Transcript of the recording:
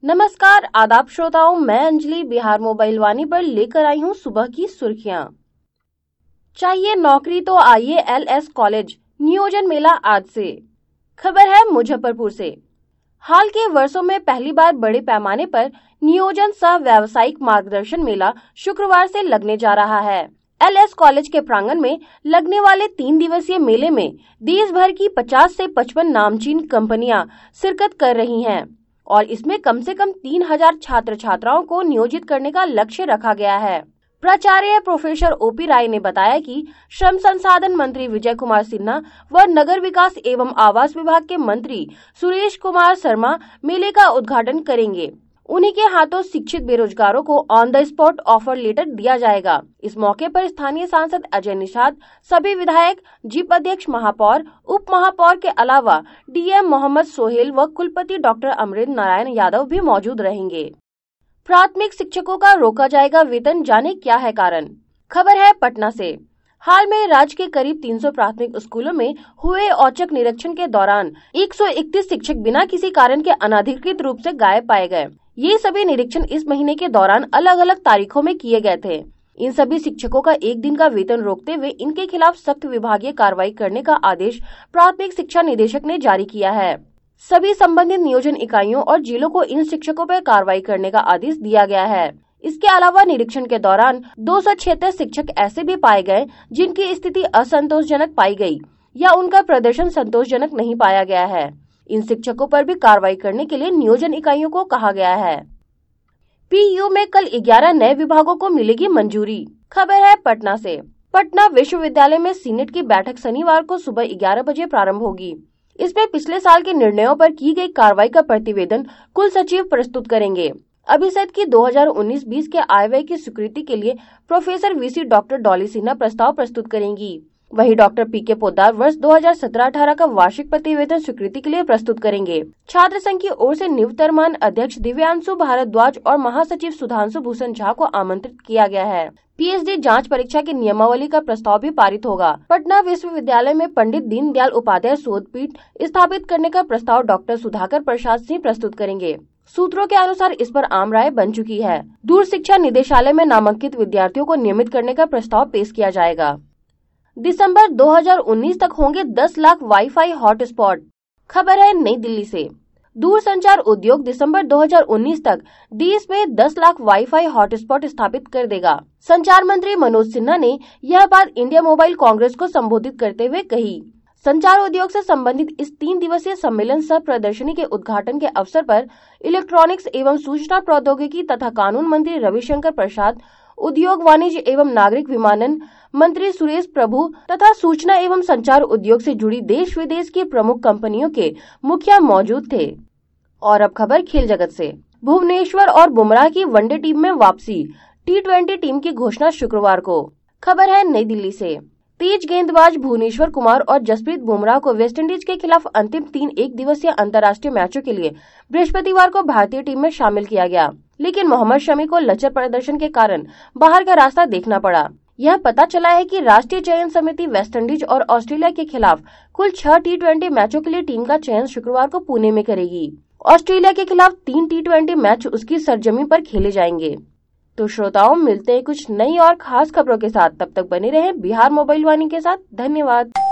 नमस्कार आदाब श्रोताओं, मैं अंजलि बिहार मोबाइल वाणी पर लेकर आई हूँ सुबह की सुर्खियां। चाहिए नौकरी तो आइए एलएस कॉलेज, नियोजन मेला आज से। खबर है मुजफ्फरपुर से। हाल के वर्षों में पहली बार बड़े पैमाने पर नियोजन सह व्यावसायिक मार्गदर्शन मेला शुक्रवार से लगने जा रहा है। एलएस कॉलेज के प्रांगण में लगने वाले 3 दिवसीय मेले में देश भर की 50 से 55 नामचीन कंपनियां शिरकत कर रही हैं और इसमें कम से कम 3000 छात्र छात्राओं को नियोजित करने का लक्ष्य रखा गया है। प्राचार्य प्रोफेसर ओपी राय ने बताया कि श्रम संसाधन मंत्री विजय कुमार सिन्हा व नगर विकास एवं आवास विभाग के मंत्री सुरेश कुमार शर्मा मेले का उद्घाटन करेंगे। उन्हीं के हाथों शिक्षित बेरोजगारों को on the spot offer letter दिया जाएगा। इस मौके पर स्थानीय सांसद अजय निषाद, सभी विधायक, जीप अध्यक्ष, महापौर, उप महापौर के अलावा डीएम मोहम्मद सोहेल व कुलपति डॉक्टर अमरेंद्र नारायण यादव भी मौजूद रहेंगे। प्राथमिक शिक्षकों का रोका जाएगा वेतन, जाने क्या है कारण। खबर है पटना से। हाल में राज्य के करीब 300 प्राथमिक स्कूलों में हुए औचक निरीक्षण के दौरान 131 शिक्षक बिना किसी कारण के अनधिकृत रूप से गायब पाए गए। ये सभी निरीक्षण इस महीने के दौरान अलग अलग तारीखों में किए गए थे। इन सभी शिक्षकों का एक दिन का वेतन रोकते हुए इनके खिलाफ सख्त विभागीय कार्रवाई करने का आदेश प्राथमिक शिक्षा निदेशक ने जारी किया है। सभी संबंधित नियोजन इकाइयों और जिलों को इन शिक्षकों पर कार्रवाई करने का आदेश दिया गया है। इसके अलावा निरीक्षण के दौरान 276 शिक्षक ऐसे भी पाए गए जिनकी स्थिति असंतोषजनक पाई गई या उनका प्रदर्शन संतोषजनक नहीं पाया गया है। इन शिक्षकों पर भी कार्रवाई करने के लिए नियोजन इकाइयों को कहा गया है। पीयू में कल 11 नए विभागों को मिलेगी मंजूरी। खबर है पटना से। पटना विश्वविद्यालय में सीनेट की बैठक शनिवार को सुबह 11 बजे प्रारंभ होगी। इसमें पिछले साल के निर्णयों पर की गई कार्रवाई का प्रतिवेदन कुल सचिव प्रस्तुत करेंगे। अभिषेक की 2019-20 के आय व्यय की स्वीकृति के लिए professor VC doctor Dolly Sinha प्रस्ताव प्रस्तुत करेंगी। वहीं डॉक्टर पीके पोद्दार वर्ष 2017-18 का वार्षिक प्रतिवेदन स्वीकृति के लिए प्रस्तुत करेंगे। छात्र संघ की ओर से निवर्तमान अध्यक्ष दिव्यांशु भारद्वाज और महासचिव सुधांशु भूषण झा को आमंत्रित किया गया है। पीएचडी जांच परीक्षा की नियमावली का प्रस्ताव भी पारित होगा। पटना विश्वविद्यालय में पंडित दीनदयाल उपाध्याय शोध पीठ स्थापित करने का प्रस्ताव डॉक्टर सुधाकर प्रसाद सिंह प्रस्तुत करेंगे। सूत्रों के अनुसार इस पर आम राय बन चुकी है। दूर शिक्षा निदेशालय में नामांकित विद्यार्थियों को नियमित करने का प्रस्ताव पेश किया जाएगा। दिसंबर 2019 तक होंगे 10 लाख वाईफाई हॉटस्पॉट। खबर है नई दिल्ली से। दूरसंचार उद्योग दिसंबर 2019 तक देश में 10 लाख वाईफाई हॉटस्पॉट स्थापित कर देगा। संचार मंत्री मनोज सिन्हा ने यह बात इंडिया मोबाइल कांग्रेस को संबोधित करते हुए कही। संचार उद्योग से संबंधित इस 3 दिवसीय सम्मेलन सह प्रदर्शनी के उद्घाटन के अवसर पर इलेक्ट्रॉनिक्स एवं सूचना प्रौद्योगिकी तथा कानून मंत्री रविशंकर प्रसाद, उद्योग वाणिज्य एवं नागरिक विमानन मंत्री सुरेश प्रभु तथा सूचना एवं संचार उद्योग से जुड़ी देश विदेश की प्रमुख कंपनियों के मुखिया मौजूद थे। और अब खबर खेल जगत से। भुवनेश्वर और बुमराह की वनडे टीम में वापसी, T20 टीम की घोषणा शुक्रवार को। खबर है नई दिल्ली से। तेज गेंदबाज भुवनेश्वर कुमार और जसप्रीत बुमराह को वेस्टइंडीज के खिलाफ अंतिम 3 एक दिवसीय अंतर्राष्ट्रीय मैचों के लिए बृहस्पतिवार को भारतीय टीम में शामिल किया गया, लेकिन मोहम्मद शमी को लचर प्रदर्शन के कारण बाहर का रास्ता देखना पड़ा। यह पता चला है कि राष्ट्रीय चयन समिति वेस्टइंडीज और ऑस्ट्रेलिया के खिलाफ कुल 6 T20 मैचों के लिए टीम का चयन शुक्रवार को पुणे में करेगी। ऑस्ट्रेलिया के खिलाफ 3 T20 मैच उसकी सरजमी पर खेले जाएंगे। तो श्रोताओं, मिलते हैं कुछ नई और खास खबरों के साथ। तब तक बने रहें बिहार मोबाइल वाणी के साथ। धन्यवाद।